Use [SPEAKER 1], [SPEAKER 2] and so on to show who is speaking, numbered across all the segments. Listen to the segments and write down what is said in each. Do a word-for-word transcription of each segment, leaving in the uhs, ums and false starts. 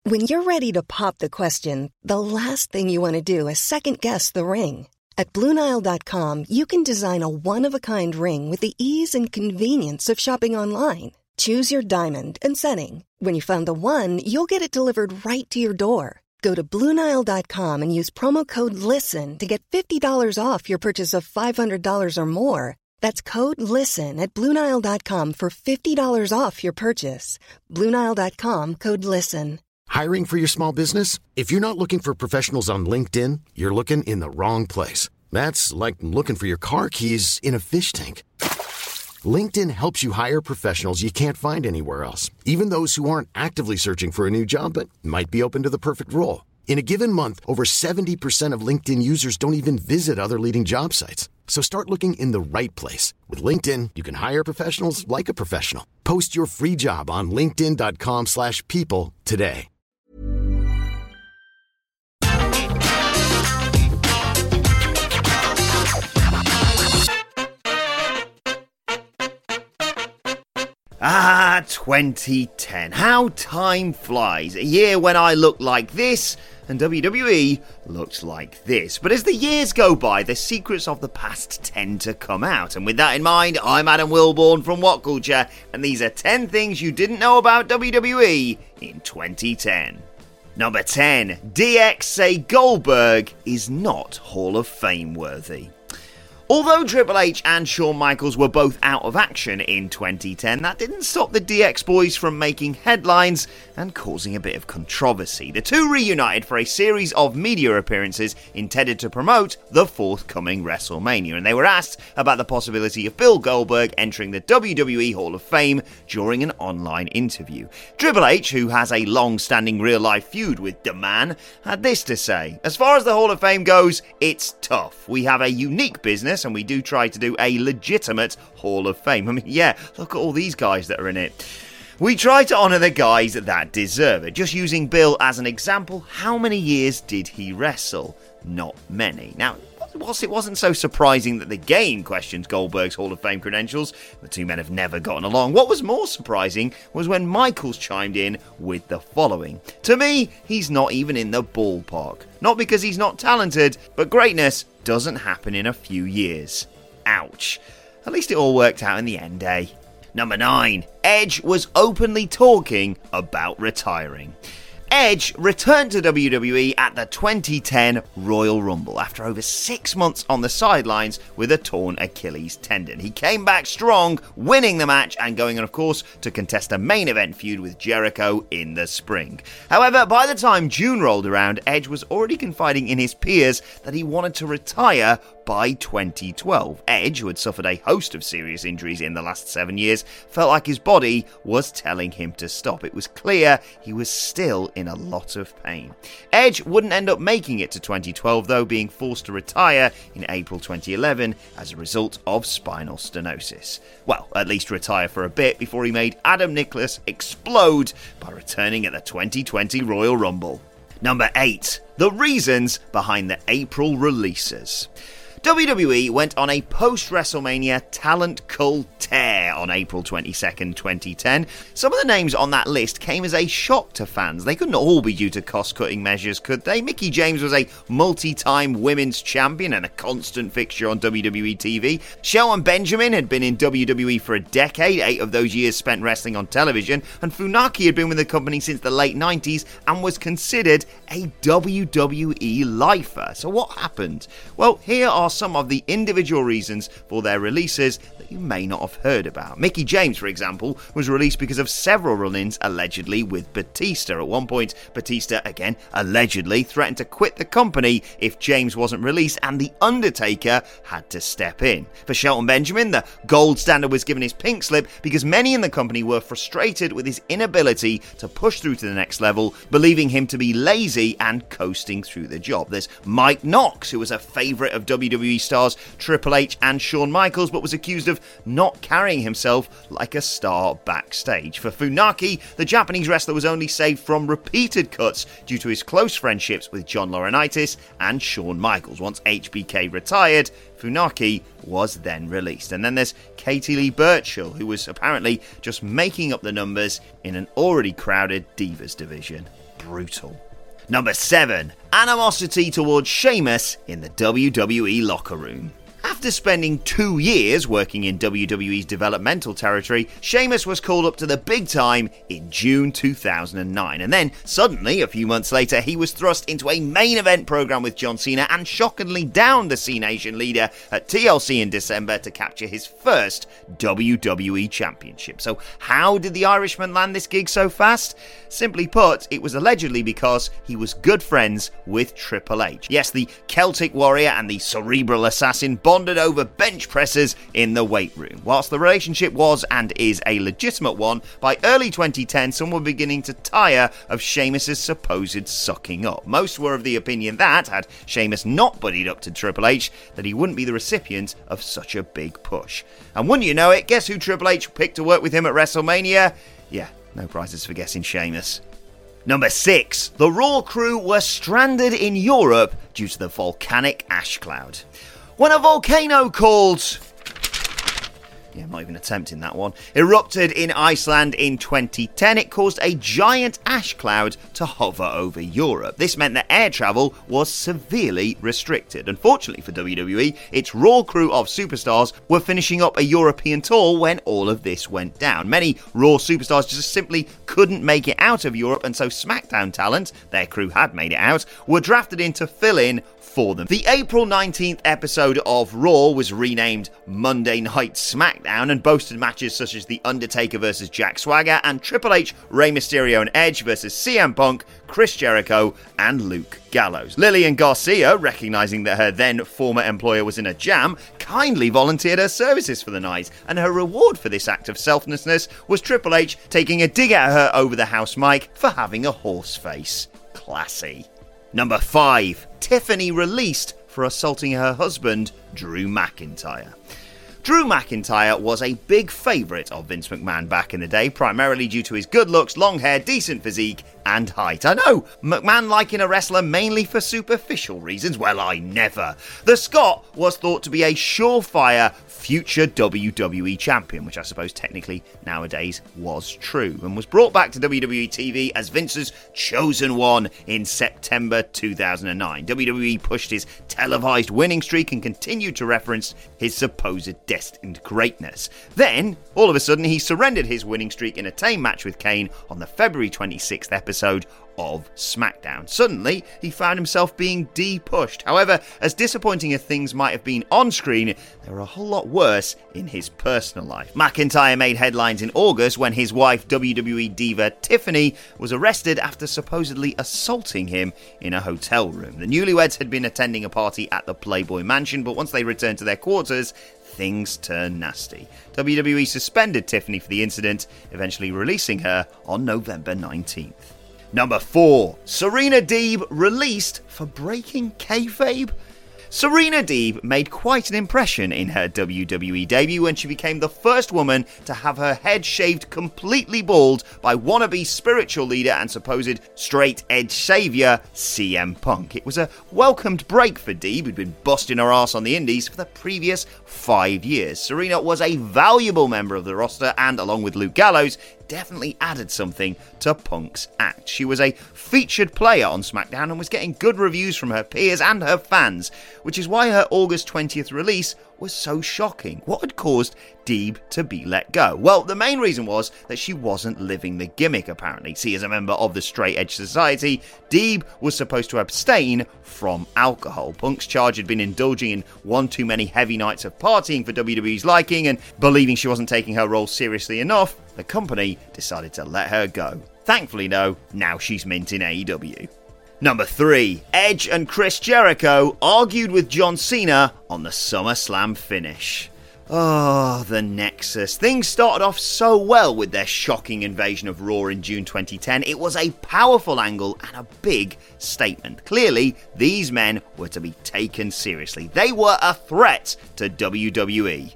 [SPEAKER 1] When you're ready to pop the question, the last thing you want to do is second-guess the ring. At Blue Nile dot com, you can design a one-of-a-kind ring with the ease and convenience of shopping online. Choose your diamond and setting. When you find the one, you'll get it delivered right to your door. Go to Blue Nile dot com and use promo code LISTEN to get fifty dollars off your purchase of five hundred dollars or more. That's code LISTEN at Blue Nile dot com for fifty dollars off your purchase. Blue Nile dot com, code LISTEN.
[SPEAKER 2] Hiring for your small business? If you're not looking for professionals on LinkedIn, you're looking in the wrong place. That's like looking for your car keys in a fish tank. LinkedIn helps you hire professionals you can't find anywhere else, even those who aren't actively searching for a new job but might be open to the perfect role. In a given month, over seventy percent of LinkedIn users don't even visit other leading job sites. So start looking in the right place. With LinkedIn, you can hire professionals like a professional. Post your free job on linkedin dot com slash people today.
[SPEAKER 3] Ah, twenty ten. How time flies. A year when I looked like this and W W E looked like this. But as the years go by, the secrets of the past tend to come out. And with that in mind, I'm Adam Wilborn from What Culture, and these are ten things you didn't know about W W E in twenty ten. Number ten. D X say Goldberg is not Hall of Fame worthy. Although Triple H and Shawn Michaels were both out of action in twenty ten, that didn't stop the D X boys from making headlines and causing a bit of controversy. The two reunited for a series of media appearances intended to promote the forthcoming WrestleMania, and they were asked about the possibility of Bill Goldberg entering the W W E Hall of Fame during an online interview. Triple H, who has a long-standing real-life feud with The Man, had this to say: "As far as the Hall of Fame goes, it's tough. We have a unique business, and we do try to do a legitimate Hall of Fame." I mean, yeah, look at all these guys that are in it. "We try to honour the guys that deserve it." Just using Bill as an example, how many years did he wrestle? Not many. Now, whilst it wasn't so surprising that the game questioned Goldberg's Hall of Fame credentials, the two men have never gotten along. What was more surprising was when Michaels chimed in with the following: "To me, he's not even in the ballpark. Not because he's not talented, but greatness doesn't happen in a few years." Ouch. At least it all worked out in the end, eh? Number nine. Edge was openly talking about retiring. Edge returned to W W E at the twenty ten Royal Rumble after over six months on the sidelines with a torn Achilles tendon. He came back strong, winning the match and going on, of course, to contest a main event feud with Jericho in the spring. However, by the time June rolled around, Edge was already confiding in his peers that he wanted to retire by twenty twelve. Edge, who had suffered a host of serious injuries in the last seven years, felt like his body was telling him to stop. It was clear he was still in a lot of pain. Edge wouldn't end up making it to twenty twelve, though, being forced to retire in April twenty eleven as a result of spinal stenosis. Well, at least retire for a bit before he made Adam Nicholas explode by returning at the twenty twenty Royal Rumble. Number eight. The reasons behind the April releases. W W E went on a post-WrestleMania talent cull tear on April twenty-second, twenty ten. Some of the names on that list came as a shock to fans. They couldn't all be due to cost-cutting measures, could they? Mickie James was a multi-time women's champion and a constant fixture on W W E T V. Shelton Benjamin had been in W W E for a decade, eight of those years spent wrestling on television, and Funaki had been with the company since the late nineties and was considered a W W E lifer. So what happened? Well, here are some of the individual reasons for their releases that you may not have heard about. Mickie James, for example, was released because of several run-ins allegedly with Batista. At one point, Batista, again, allegedly threatened to quit the company if James wasn't released, and The Undertaker had to step in. For Shelton Benjamin, the gold standard was given his pink slip because many in the company were frustrated with his inability to push through to the next level, believing him to be lazy and coasting through the job. There's Mike Knox, who was a favourite of W W E stars Triple H and Shawn Michaels, but was accused of not carrying himself like a star backstage. For Funaki, the Japanese wrestler was only saved from repeated cuts due to his close friendships with John Laurinaitis and Shawn Michaels. Once H B K retired, Funaki was then released. And then there's Katie Lee Burchill, who was apparently just making up the numbers in an already crowded Divas division. brutal. Number seven. Animosity towards Sheamus in the W W E locker room. After spending two years working in W W E's developmental territory, Sheamus was called up to the big time in June two thousand nine, and then suddenly, a few months later, he was thrust into a main event program with John Cena and shockingly downed the C Nation leader at T L C in December to capture his first W W E championship. So how did the Irishman land this gig so fast? Simply put, it was allegedly because he was good friends with Triple H. Yes, the Celtic warrior and the cerebral assassin bonded over bench presses in the weight room. Whilst the relationship was and is a legitimate one, by early twenty ten some were beginning to tire of Sheamus's supposed sucking up. Most were of the opinion that, had Sheamus not buddied up to Triple H, that he wouldn't be the recipient of such a big push. And wouldn't you know it, guess who Triple H picked to work with him at WrestleMania? Yeah, no prizes for guessing Sheamus. Number six. The Raw crew were stranded in Europe due to the volcanic ash cloud. When a volcano called... Yeah, I'm not even attempting that one. Erupted in Iceland in twenty ten, it caused a giant ash cloud to hover over Europe. This meant that air travel was severely restricted. Unfortunately for W W E, its Raw crew of superstars were finishing up a European tour when all of this went down. Many Raw superstars just simply couldn't make it out of Europe, and so SmackDown talent, their crew had made it out, were drafted in to fill in for them. The April nineteenth episode of Raw was renamed Monday Night SmackDown and boasted matches such as The Undertaker versus Jack Swagger and Triple H, Rey Mysterio and Edge versus C M Punk, Chris Jericho and Luke Gallows. Lillian Garcia, recognising that her then former employer was in a jam, kindly volunteered her services for the night, and her reward for this act of selflessness was Triple H taking a dig at her over the house mic for having a horse face. Classy. Number five. Tiffany released for assaulting her husband, Drew McIntyre. Drew McIntyre was a big favourite of Vince McMahon back in the day, primarily due to his good looks, long hair, decent physique, and height. I know, McMahon liking a wrestler mainly for superficial reasons. Well, I never. The Scot was thought to be a surefire future W W E champion, which I suppose technically nowadays was true, and was brought back to W W E T V as Vince's chosen one in September two thousand nine. W W E pushed his televised winning streak and continued to reference his supposed destined greatness. Then, all of a sudden, he surrendered his winning streak in a tame match with Kane on the February twenty-sixth episode of SmackDown. Suddenly, he found himself being de-pushed. However, as disappointing as things might have been on screen, they were a whole lot worse in his personal life. McIntyre made headlines in August when his wife, W W E diva Tiffany, was arrested after supposedly assaulting him in a hotel room. The newlyweds had been attending a party at the Playboy Mansion, but once they returned to their quarters, things turned nasty. W W E suspended Tiffany for the incident, eventually releasing her on November nineteenth. Number four. Serena Deeb released for breaking kayfabe. Serena Deeb made quite an impression in her W W E debut when she became the first woman to have her head shaved completely bald by wannabe spiritual leader and supposed straight edge saviour C M Punk. It was a welcomed break for Deeb, who'd been busting her ass on the indies for the previous five years. Serena was a valuable member of the roster and, along with Luke Gallows, definitely added something to Punk's act. She was a featured player on SmackDown and was getting good reviews from her peers and her fans, which is why her August twentieth release was so shocking. What had caused Deeb to be let go? Well, the main reason was that she wasn't living the gimmick, apparently. See, as a member of the Straight Edge Society, Deeb was supposed to abstain from alcohol. Punk's charge had been indulging in one too many heavy nights of partying for W W E's liking, and believing she wasn't taking her role seriously enough, the company decided to let her go. Thankfully, though, now she's mint in A E W. Number three. Edge and Chris Jericho argued with John Cena on the SummerSlam finish. Oh, the Nexus. Things started off so well with their shocking invasion of Raw in June twenty ten. It was a powerful angle and a big statement. Clearly, these men were to be taken seriously. They were a threat to W W E.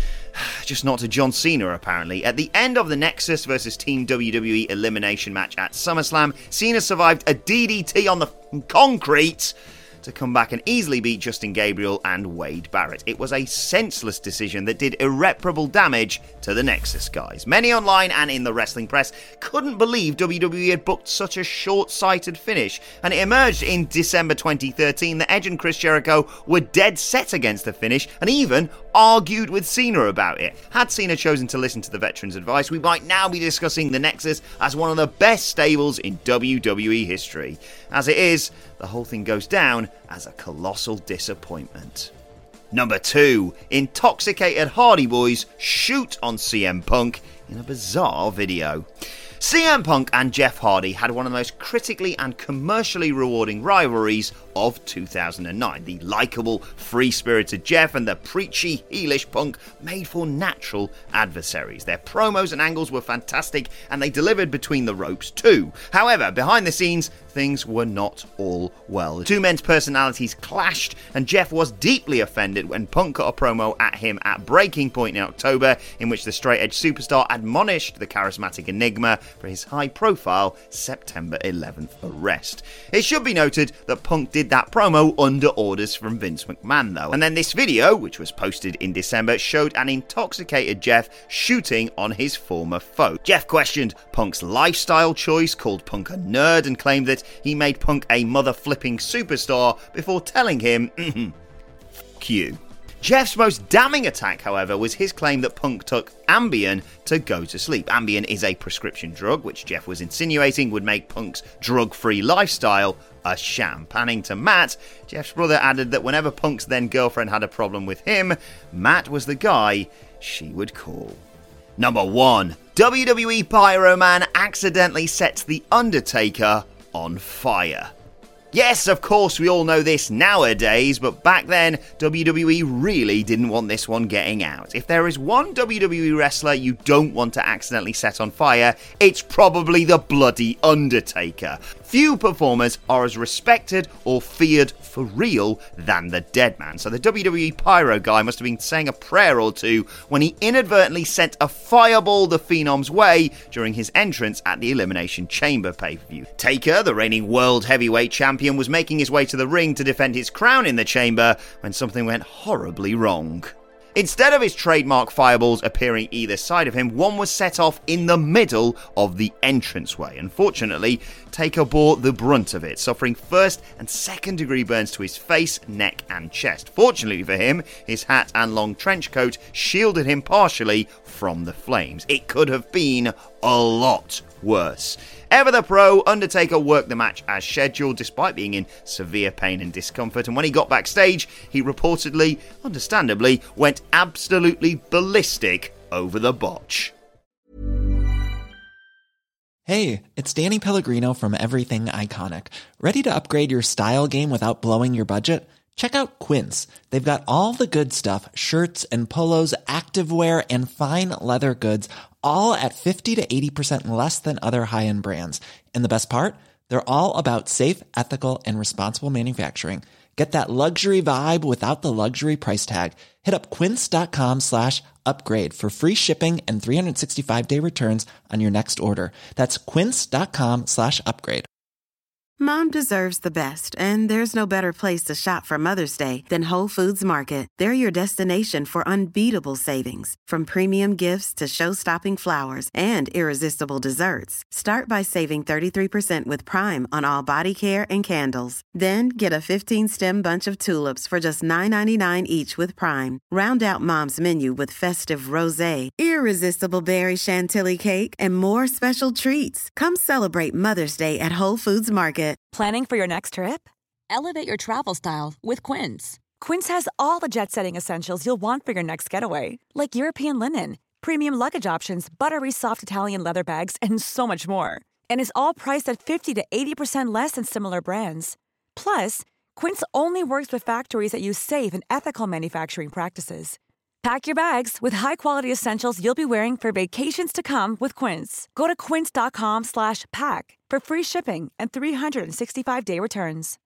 [SPEAKER 3] Just not to John Cena, apparently. At the end of the Nexus versus Team W W E elimination match at SummerSlam, Cena survived a D D T on the concrete to come back and easily beat Justin Gabriel and Wade Barrett. It was a senseless decision that did irreparable damage to the Nexus guys. Many online and in the wrestling press couldn't believe W W E had booked such a short-sighted finish, and it emerged in December twenty thirteen that Edge and Chris Jericho were dead set against the finish and even argued with Cena about it. Had Cena chosen to listen to the veterans' advice, we might now be discussing the Nexus as one of the best stables in W W E history. As it is, the whole thing goes down as a colossal disappointment. Number two, intoxicated Hardy Boys shoot on C M Punk in a bizarre video. C M Punk and Jeff Hardy had one of the most critically and commercially rewarding rivalries of two thousand nine. The likeable, free-spirited Jeff and the preachy, heelish Punk made for natural adversaries. Their promos and angles were fantastic, and they delivered between the ropes too. However, behind the scenes, things were not all well. The two men's personalities clashed, and Jeff was deeply offended when Punk cut a promo at him at Breaking Point in October, in which the straight-edge superstar admonished the charismatic Enigma for his high-profile September eleventh arrest. It should be noted that Punk did that promo under orders from Vince McMahon though, and then this video, which was posted in December, showed an intoxicated Jeff shooting on his former foe. Jeff questioned Punk's lifestyle choice, called Punk a nerd, and claimed that he made Punk a mother-flipping superstar before telling him, mm-hmm, Q. Jeff's most damning attack, however, was his claim that Punk took Ambien to go to sleep. Ambien is a prescription drug, which Jeff was insinuating would make Punk's drug-free lifestyle a sham. Panning to Matt, Jeff's brother added that whenever Punk's then-girlfriend had a problem with him, Matt was the guy she would call. Number one, W W E Pyro Man accidentally sets The Undertaker on fire. Yes, of course, we all know this nowadays, but back then, W W E really didn't want this one getting out. If there is one W W E wrestler you don't want to accidentally set on fire, it's probably the bloody Undertaker. Few performers are as respected or feared for real than the dead man, so the W W E Pyro guy must have been saying a prayer or two when he inadvertently sent a fireball the Phenom's way during his entrance at the Elimination Chamber pay-per-view. Taker, the reigning World Heavyweight Champion, was making his way to the ring to defend his crown in the chamber when something went horribly wrong. Instead of his trademark fireballs appearing either side of him, one was set off in the middle of the entranceway. Unfortunately, Taker bore the brunt of it, suffering first and second degree burns to his face, neck and chest. Fortunately for him, his hat and long trench coat shielded him partially from the flames. It could have been a lot worse. Ever the pro, Undertaker worked the match as scheduled despite being in severe pain and discomfort, and when he got backstage, he reportedly, understandably, went absolutely ballistic over the botch.
[SPEAKER 4] Hey, it's Danny Pellegrino from Everything Iconic. Ready to upgrade your style game without blowing your budget? Check out Quince. They've got all the good stuff, shirts and polos, activewear, and fine leather goods, all at fifty to eighty percent less than other high-end brands. And the best part? They're all about safe, ethical, and responsible manufacturing. Get that luxury vibe without the luxury price tag. Hit up quince.com slash upgrade for free shipping and three sixty-five day returns on your next order. That's quince.com slash upgrade.
[SPEAKER 5] Mom deserves the best, and there's no better place to shop for Mother's Day than Whole Foods Market. They're your destination for unbeatable savings, from premium gifts to show-stopping flowers and irresistible desserts. Start by saving thirty-three percent with Prime on all body care and candles. Then get a fifteen-stem bunch of tulips for just nine ninety-nine each with Prime. Round out Mom's menu with festive rosé, irresistible berry chantilly cake, and more special treats. Come celebrate Mother's Day at Whole Foods Market.
[SPEAKER 6] Planning for your next trip? Elevate your travel style with Quince. Quince has all the jet-setting essentials you'll want for your next getaway, like European linen, premium luggage options, buttery soft Italian leather bags, and so much more. And is all priced at fifty to eighty percent less than similar brands. Plus, Quince only works with factories that use safe and ethical manufacturing practices. Pack your bags with high-quality essentials you'll be wearing for vacations to come with Quince. Go to quince.com slash pack for free shipping and three sixty-five day returns.